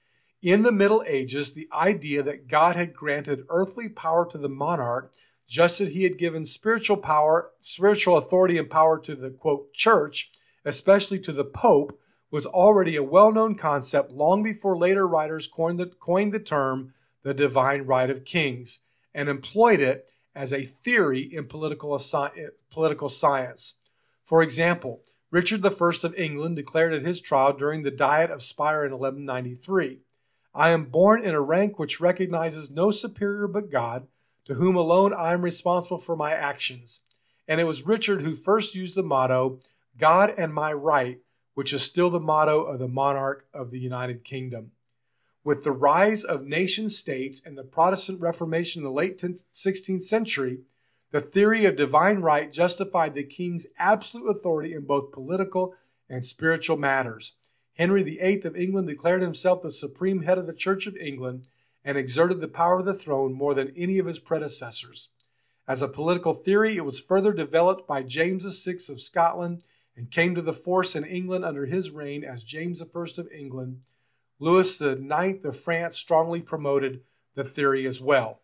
In the Middle Ages, the idea that God had granted earthly power to the monarch, just as he had given spiritual power, spiritual authority and power to the, quote, church, especially to the Pope, was already a well-known concept long before later writers coined the, coined the term the divine right of kings and employed it as a theory in political, political science. For example, Richard the First of England declared at his trial during the Diet of Spire in eleven ninety-three, I am born in a rank which recognizes no superior but God, to whom alone I am responsible for my actions. And it was Richard who first used the motto, God and my right, which is still the motto of the monarch of the United Kingdom. With the rise of nation states and the Protestant Reformation in the late sixteenth century, the theory of divine right justified the king's absolute authority in both political and spiritual matters. Henry the Eighth of England declared himself the supreme head of the Church of England and exerted the power of the throne more than any of his predecessors. As a political theory, it was further developed by James the Sixth of Scotland and came to the force in England under his reign as James the First of England. Louis the Ninth of France strongly promoted the theory as well.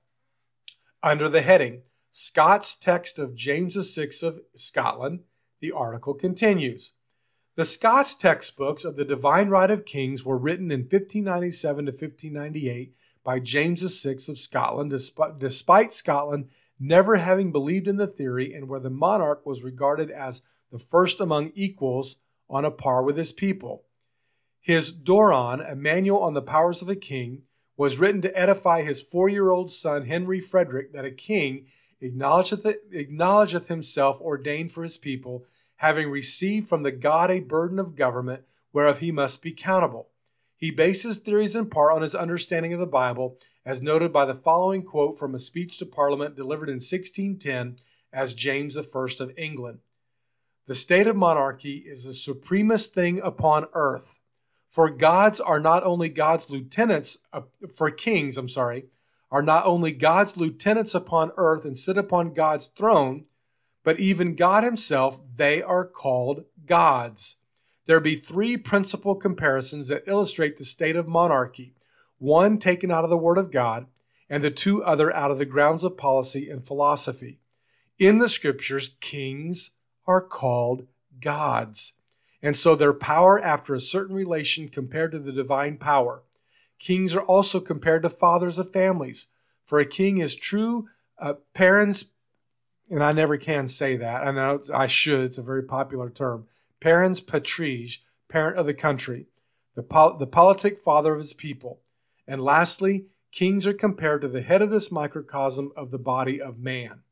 Under the heading, Scott's text of James the Sixth of Scotland, the article continues. The Scots textbooks of the Divine Right of Kings were written in fifteen ninety-seven to fifteen ninety-eight by James the Sixth of Scotland, despite, despite Scotland never having believed in the theory, and where the monarch was regarded as the first among equals on a par with his people. His Doron, a manual on the powers of a king, was written to edify his four-year-old son Henry Frederick that a king acknowledgeth, acknowledgeth himself ordained for his people, having received from the God a burden of government whereof he must be accountable. He based his theories in part on his understanding of the Bible, as noted by the following quote from a speech to Parliament delivered in sixteen ten as James the First of England. The state of monarchy is the supremest thing upon earth. For gods are not only God's lieutenants, uh, for kings, I'm sorry, are not only God's lieutenants upon earth and sit upon God's throne, but even God himself, they are called gods. There be three principal comparisons that illustrate the state of monarchy, one taken out of the Word of God, and the two other out of the grounds of policy and philosophy. In the Scriptures, kings are called gods, and so their power after a certain relation compared to the divine power. Kings are also compared to fathers of families, for a king is true uh, parens, and I never can say that. I know I should. It's a very popular term. Parens patrice, parent of the country, the, pol- the politic father of his people. And lastly, kings are compared to the head of this microcosm of the body of man.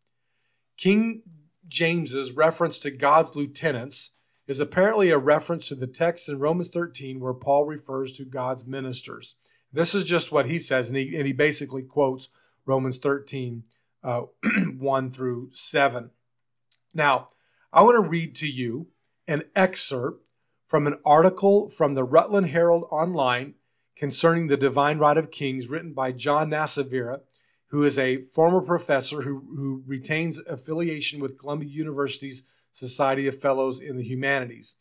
King James's reference to God's lieutenants is apparently a reference to the text in Romans thirteen where Paul refers to God's ministers. This is just what he says, and he, and he basically quotes Romans thirteen, uh, one through seven. Now, I want to read to you an excerpt from an article from the Rutland Herald Online concerning the Divine Right of Kings, written by John Nassavira, who is a former professor who, who retains affiliation with Columbia University's Society of Fellows in the Humanities.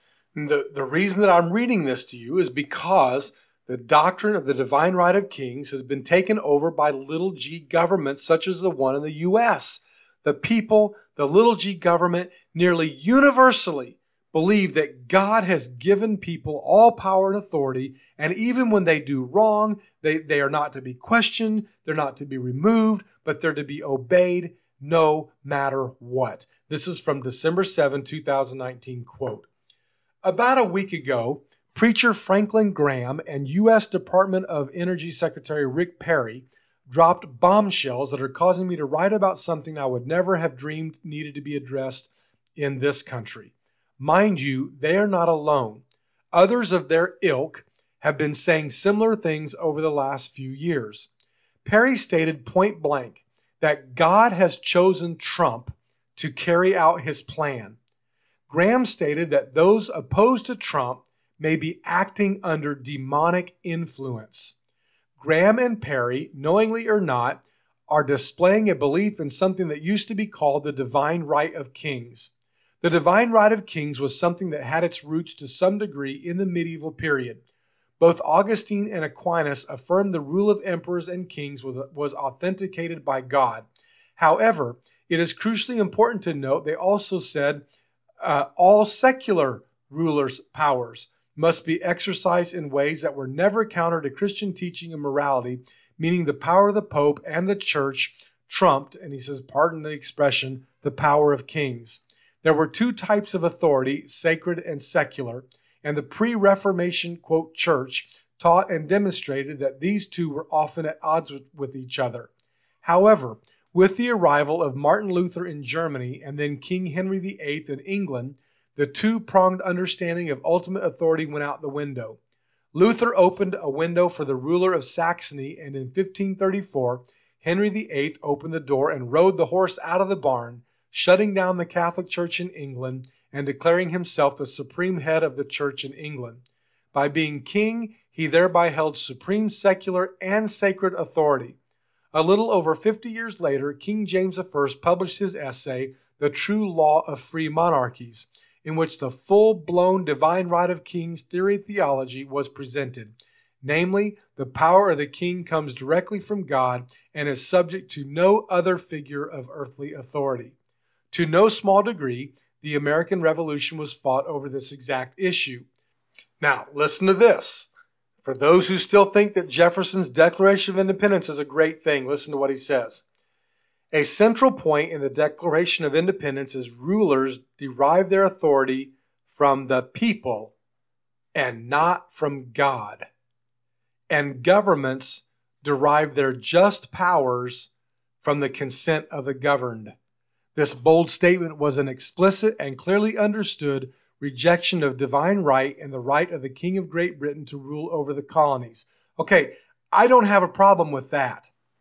The, the reason that I'm reading this to you is because the doctrine of the Divine Right of Kings has been taken over by little g governments such as the one in the U S. The people, the little g government, nearly universally believe that God has given people all power and authority, and even when they do wrong, they, they are not to be questioned, they're not to be removed, but they're to be obeyed no matter what. This is from December seventh, two thousand nineteen, quote. About a week ago, preacher Franklin Graham and U S Department of Energy Secretary Rick Perry dropped bombshells that are causing me to write about something I would never have dreamed needed to be addressed in this country. Mind you, they are not alone. Others of their ilk have been saying similar things over the last few years. Perry stated point blank that God has chosen Trump to carry out his plan. Graham stated that those opposed to Trump may be acting under demonic influence. Graham and Perry, knowingly or not, are displaying a belief in something that used to be called the Divine Right of Kings. The Divine Right of Kings was something that had its roots to some degree in the medieval period. Both Augustine and Aquinas affirmed the rule of emperors and kings was, was authenticated by God. However, it is crucially important to note they also said uh, all secular rulers' powers must be exercised in ways that were never counter to Christian teaching and morality, meaning the power of the Pope and the Church trumped, and he says, pardon the expression, the power of kings. There were two types of authority, sacred and secular, and the pre-Reformation, quote, church taught and demonstrated that these two were often at odds with, with each other. However, with the arrival of Martin Luther in Germany and then King Henry the Eighth in England, the two-pronged understanding of ultimate authority went out the window. Luther opened a window for the ruler of Saxony, and in fifteen thirty-four, Henry the Eighth opened the door and rode the horse out of the barn, shutting down the Catholic Church in England and declaring himself the supreme head of the Church in England. By being king, he thereby held supreme secular and sacred authority. A little over fifty years later, King James the First published his essay, The True Law of Free Monarchies, in which the full-blown Divine Right of Kings theory theology was presented. Namely, the power of the king comes directly from God and is subject to no other figure of earthly authority. To no small degree, the American Revolution was fought over this exact issue. Now, listen to this. For those who still think that Jefferson's Declaration of Independence is a great thing, listen to what he says. A central point in the Declaration of Independence is rulers derive their authority from the people and not from God. And governments derive their just powers from the consent of the governed. This bold statement was an explicit and clearly understood rejection of divine right and the right of the King of Great Britain to rule over the colonies. Okay, I don't have a problem with that.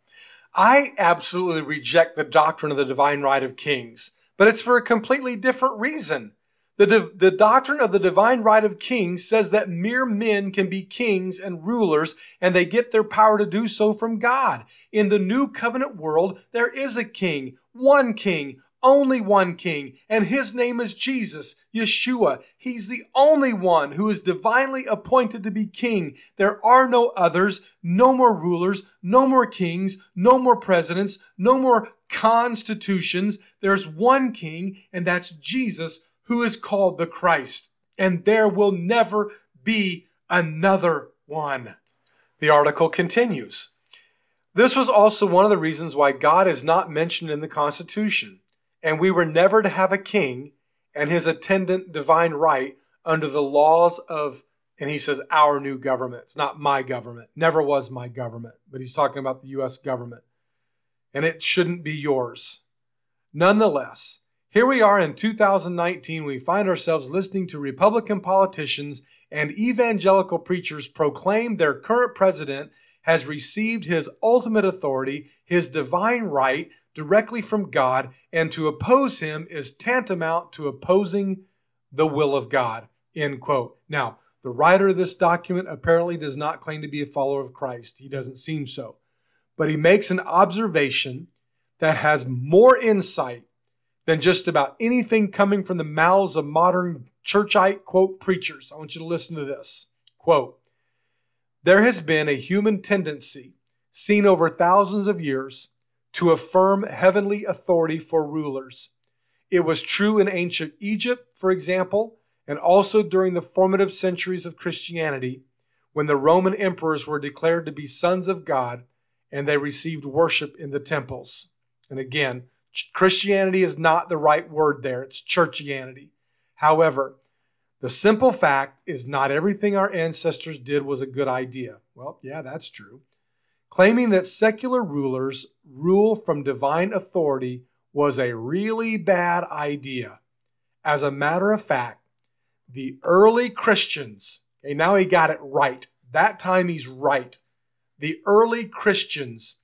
I absolutely reject the doctrine of the divine right of kings, but it's for a completely different reason. The, the doctrine of the divine right of kings says that mere men can be kings and rulers, and they get their power to do so from God. In the new covenant world, there is a king, one king, only one king, and his name is Jesus, Yeshua. He's the only one who is divinely appointed to be king. There are no others, no more rulers, no more kings, no more presidents, no more constitutions. There's one king, and that's Jesus, who is called the Christ, and there will never be another one. The article continues. This was also one of the reasons why God is not mentioned in the Constitution, and we were never to have a king and his attendant divine right under the laws of, and he says, our new government. It's not my government. Never was my government, but he's talking about the U S government, and it shouldn't be yours. Nonetheless, here we are in two thousand nineteen. We find ourselves listening to Republican politicians and evangelical preachers proclaim their current president has received his ultimate authority, his divine right, directly from God, and to oppose him is tantamount to opposing the will of God, end quote. Now, the writer of this document apparently does not claim to be a follower of Christ. He doesn't seem so. But he makes an observation that has more insight than just about anything coming from the mouths of modern churchite, quote, preachers. I want you to listen to this. Quote, there has been a human tendency seen over thousands of years to affirm heavenly authority for rulers. It was true in ancient Egypt, for example, and also during the formative centuries of Christianity, when the Roman emperors were declared to be sons of God and they received worship in the temples. And again, Christianity is not the right word there. It's churchianity. However, the simple fact is not everything our ancestors did was a good idea. Well, yeah, that's true. Claiming that secular rulers rule from divine authority was a really bad idea. As a matter of fact, the early Christians, okay, now he got it right. That time he's right. The early Christians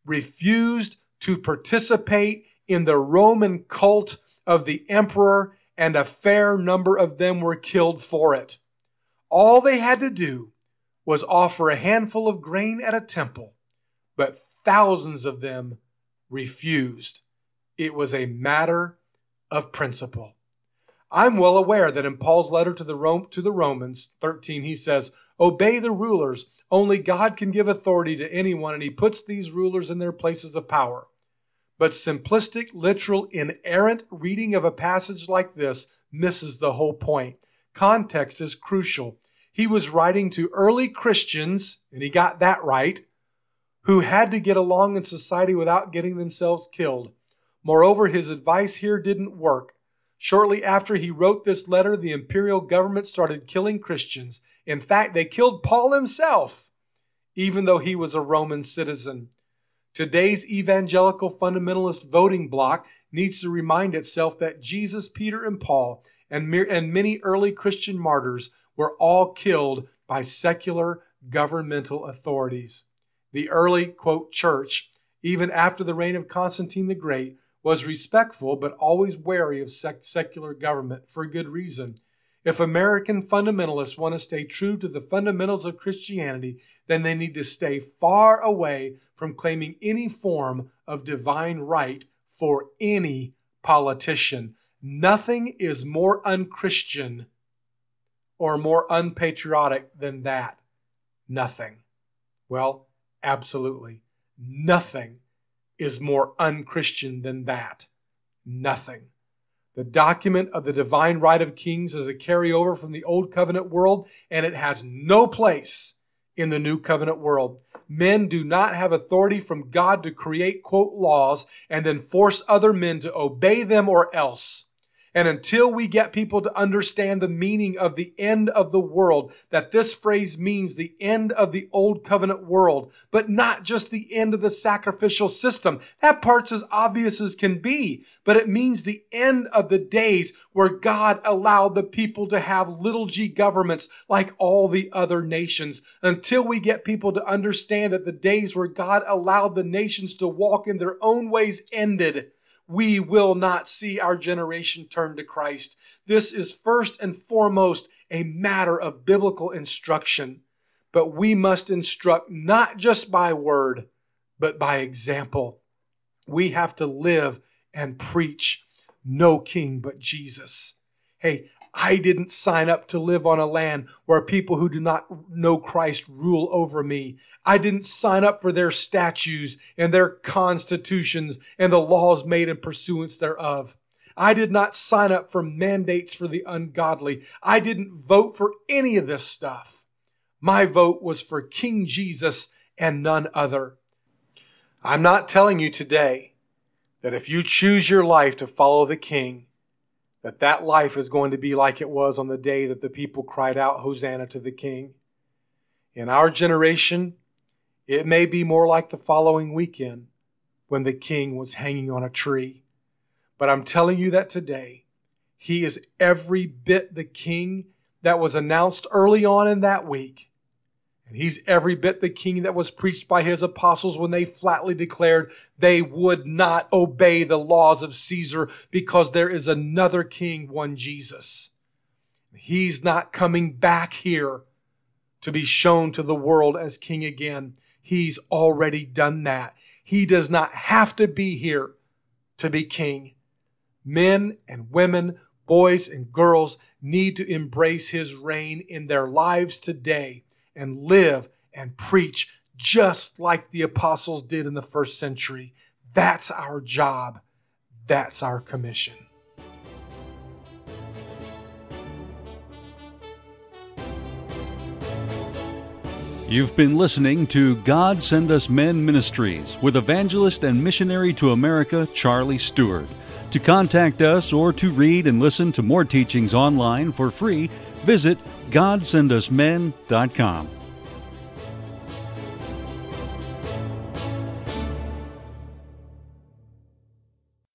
refused to participate in the Roman cult of the emperor, and a fair number of them were killed for it. All they had to do was offer a handful of grain at a temple, but thousands of them refused. It was a matter of principle. I'm well aware that in Paul's letter to the, Rome, to the Romans thirteen, he says, obey the rulers. Only God can give authority to anyone, and he puts these rulers in their places of power. But simplistic, literal, inerrant reading of a passage like this misses the whole point. Context is crucial. He was writing to early Christians, and he got that right, who had to get along in society without getting themselves killed. Moreover, his advice here didn't work. Shortly after he wrote this letter, the imperial government started killing Christians. In fact, they killed Paul himself, even though he was a Roman citizen. Today's evangelical fundamentalist voting bloc needs to remind itself that Jesus, Peter, and Paul, and, and many early Christian martyrs were all killed by secular governmental authorities. The early, quote, church, even after the reign of Constantine the Great, was respectful but always wary of sec- secular government for good reason. If American fundamentalists want to stay true to the fundamentals of Christianity, then they need to stay far away from claiming any form of divine right for any politician. Nothing is more unchristian or more unpatriotic than that. Nothing. Well, absolutely. Nothing is more unchristian than that. Nothing. The document of the divine right of kings is a carryover from the Old Covenant world, and it has no place in the New Covenant world. Men do not have authority from God to create, quote, laws and then force other men to obey them or else. And until we get people to understand the meaning of the end of the world, that this phrase means the end of the Old Covenant world, but not just the end of the sacrificial system. That part's as obvious as can be, but it means the end of the days where God allowed the people to have little g governments like all the other nations. Until we get people to understand that the days where God allowed the nations to walk in their own ways ended, we will not see our generation turn to Christ. This is first and foremost a matter of biblical instruction, but we must instruct not just by word, but by example. We have to live and preach no king but Jesus. Hey, I didn't sign up to live on a land where people who do not know Christ rule over me. I didn't sign up for their statutes and their constitutions and the laws made in pursuance thereof. I did not sign up for mandates for the ungodly. I didn't vote for any of this stuff. My vote was for King Jesus and none other. I'm not telling you today that if you choose your life to follow the King, that that life is going to be like it was on the day that the people cried out, Hosanna to the King. In our generation, it may be more like the following weekend when the King was hanging on a tree. But I'm telling you that today, he is every bit the King that was announced early on in that week. And he's every bit the King that was preached by his apostles when they flatly declared they would not obey the laws of Caesar because there is another king, one Jesus. He's not coming back here to be shown to the world as king again. He's already done that. He does not have to be here to be king. Men and women, boys and girls need to embrace his reign in their lives today and live and preach just like the apostles did in the first century. That's our job. That's our commission. You've been listening to God Send Us Men Ministries with evangelist and missionary to America, Charlie Stewart. To contact us or to read and listen to more teachings online for free, visit god send us men dot com.